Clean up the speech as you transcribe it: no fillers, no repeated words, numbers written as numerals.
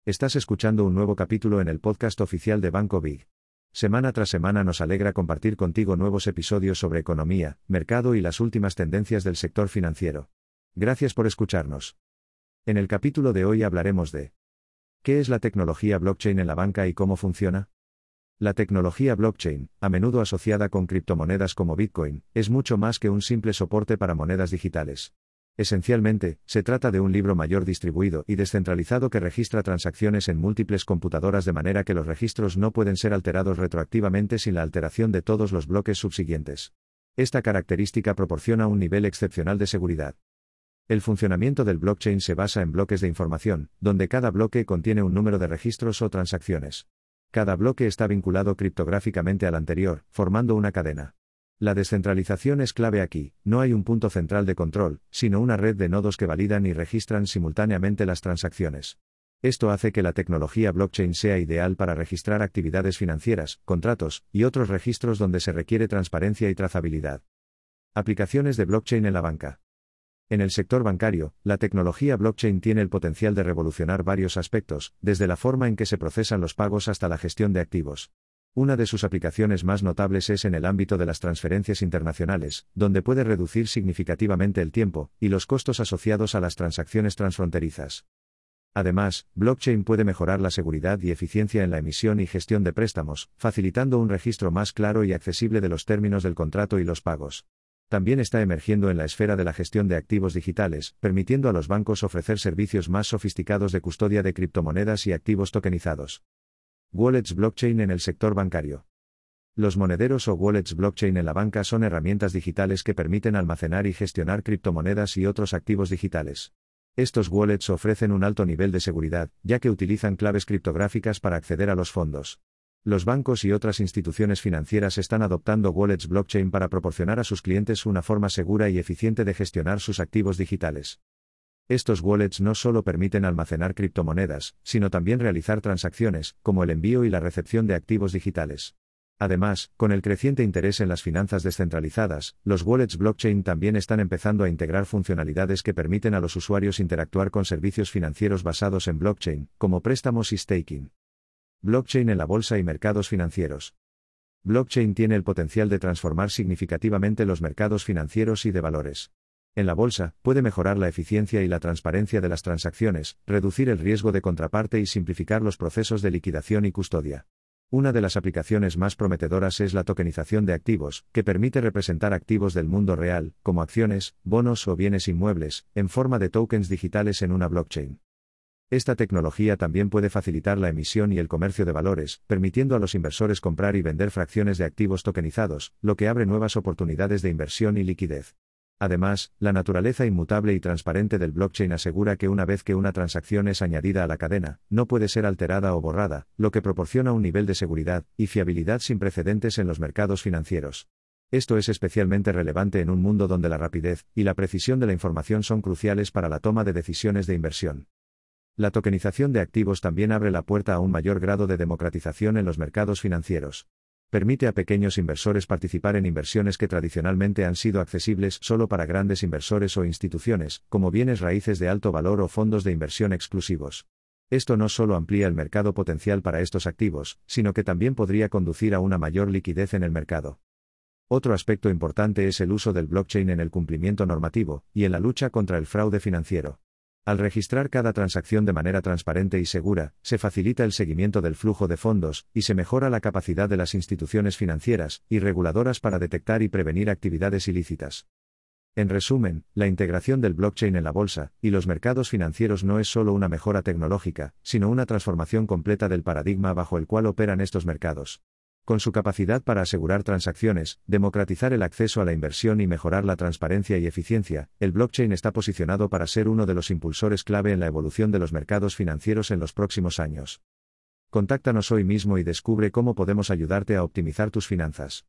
Estás escuchando un nuevo capítulo en el podcast oficial de Banco Big. Semana tras semana nos alegra compartir contigo nuevos episodios sobre economía, mercado y las últimas tendencias del sector financiero. Gracias por escucharnos. En el capítulo de hoy hablaremos de ¿qué es la tecnología blockchain en la banca y cómo funciona? La tecnología blockchain, a menudo asociada con criptomonedas como Bitcoin, es mucho más que un simple soporte para monedas digitales. Esencialmente, se trata de un libro mayor distribuido y descentralizado que registra transacciones en múltiples computadoras de manera que los registros no pueden ser alterados retroactivamente sin la alteración de todos los bloques subsiguientes. Esta característica proporciona un nivel excepcional de seguridad. El funcionamiento del blockchain se basa en bloques de información, donde cada bloque contiene un número de registros o transacciones. Cada bloque está vinculado criptográficamente al anterior, formando una cadena. La descentralización es clave aquí, no hay un punto central de control, sino una red de nodos que validan y registran simultáneamente las transacciones. Esto hace que la tecnología blockchain sea ideal para registrar actividades financieras, contratos, y otros registros donde se requiere transparencia y trazabilidad. Aplicaciones de blockchain en la banca. En el sector bancario, la tecnología blockchain tiene el potencial de revolucionar varios aspectos, desde la forma en que se procesan los pagos hasta la gestión de activos. Una de sus aplicaciones más notables es en el ámbito de las transferencias internacionales, donde puede reducir significativamente el tiempo y los costos asociados a las transacciones transfronterizas. Además, blockchain puede mejorar la seguridad y eficiencia en la emisión y gestión de préstamos, facilitando un registro más claro y accesible de los términos del contrato y los pagos. También está emergiendo en la esfera de la gestión de activos digitales, permitiendo a los bancos ofrecer servicios más sofisticados de custodia de criptomonedas y activos tokenizados. Wallets blockchain en el sector bancario. Los monederos o wallets blockchain en la banca son herramientas digitales que permiten almacenar y gestionar criptomonedas y otros activos digitales. Estos wallets ofrecen un alto nivel de seguridad, ya que utilizan claves criptográficas para acceder a los fondos. Los bancos y otras instituciones financieras están adoptando wallets blockchain para proporcionar a sus clientes una forma segura y eficiente de gestionar sus activos digitales. Estos wallets no solo permiten almacenar criptomonedas, sino también realizar transacciones, como el envío y la recepción de activos digitales. Además, con el creciente interés en las finanzas descentralizadas, los wallets blockchain también están empezando a integrar funcionalidades que permiten a los usuarios interactuar con servicios financieros basados en blockchain, como préstamos y staking. Blockchain en la bolsa y mercados financieros. Blockchain tiene el potencial de transformar significativamente los mercados financieros y de valores. En la bolsa, puede mejorar la eficiencia y la transparencia de las transacciones, reducir el riesgo de contraparte y simplificar los procesos de liquidación y custodia. Una de las aplicaciones más prometedoras es la tokenización de activos, que permite representar activos del mundo real, como acciones, bonos o bienes inmuebles, en forma de tokens digitales en una blockchain. Esta tecnología también puede facilitar la emisión y el comercio de valores, permitiendo a los inversores comprar y vender fracciones de activos tokenizados, lo que abre nuevas oportunidades de inversión y liquidez. Además, la naturaleza inmutable y transparente del blockchain asegura que una vez que una transacción es añadida a la cadena, no puede ser alterada o borrada, lo que proporciona un nivel de seguridad y fiabilidad sin precedentes en los mercados financieros. Esto es especialmente relevante en un mundo donde la rapidez y la precisión de la información son cruciales para la toma de decisiones de inversión. La tokenización de activos también abre la puerta a un mayor grado de democratización en los mercados financieros. Permite a pequeños inversores participar en inversiones que tradicionalmente han sido accesibles solo para grandes inversores o instituciones, como bienes raíces de alto valor o fondos de inversión exclusivos. Esto no solo amplía el mercado potencial para estos activos, sino que también podría conducir a una mayor liquidez en el mercado. Otro aspecto importante es el uso del blockchain en el cumplimiento normativo y en la lucha contra el fraude financiero. Al registrar cada transacción de manera transparente y segura, se facilita el seguimiento del flujo de fondos, y se mejora la capacidad de las instituciones financieras y reguladoras para detectar y prevenir actividades ilícitas. En resumen, la integración del blockchain en la bolsa y los mercados financieros no es solo una mejora tecnológica, sino una transformación completa del paradigma bajo el cual operan estos mercados. Con su capacidad para asegurar transacciones, democratizar el acceso a la inversión y mejorar la transparencia y eficiencia, el blockchain está posicionado para ser uno de los impulsores clave en la evolución de los mercados financieros en los próximos años. Contáctanos hoy mismo y descubre cómo podemos ayudarte a optimizar tus finanzas.